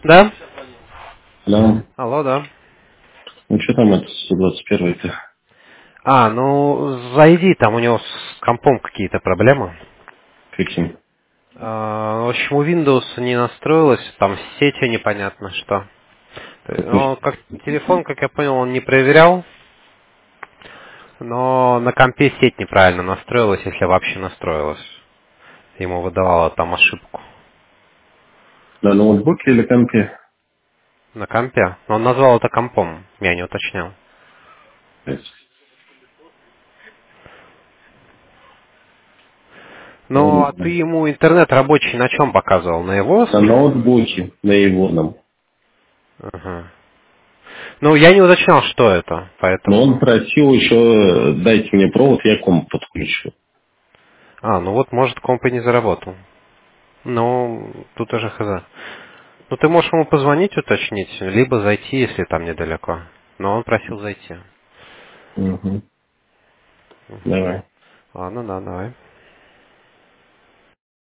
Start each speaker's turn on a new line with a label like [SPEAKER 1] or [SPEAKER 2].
[SPEAKER 1] Да?
[SPEAKER 2] Да.
[SPEAKER 1] Алло, да.
[SPEAKER 2] Ну что там это 121-й-то?
[SPEAKER 1] Ну, зайди, там у него с компом какие-то проблемы.
[SPEAKER 2] Каким?
[SPEAKER 1] В общем, у Windows не настроилось, там с сетью непонятно что.
[SPEAKER 2] Какой?
[SPEAKER 1] Как телефон, как я понял, он не проверял, но на компе сеть неправильно настроилась, если вообще настроилась. Ему выдавало там ошибку.
[SPEAKER 2] На ноутбуке или компе?
[SPEAKER 1] На компе. Но он назвал это компом, я не уточнял.
[SPEAKER 2] Я
[SPEAKER 1] Ну,
[SPEAKER 2] не
[SPEAKER 1] а ты
[SPEAKER 2] знаю.
[SPEAKER 1] ему интернет рабочий на чем показывал? На его
[SPEAKER 2] На ноутбуке, на егоном.
[SPEAKER 1] Ага. Ну, я не уточнял, что это,
[SPEAKER 2] Но он
[SPEAKER 1] поэтому...
[SPEAKER 2] просил еще, дайте мне провод, я комп подключу.
[SPEAKER 1] Ну вот, может, комп и не заработал. Ну, тут уже хз. Ну, ты можешь ему позвонить, уточнить, либо зайти, если там недалеко. Но он просил зайти.
[SPEAKER 2] Угу.
[SPEAKER 1] Мгм.
[SPEAKER 2] Давай.
[SPEAKER 1] Ладно, да, давай.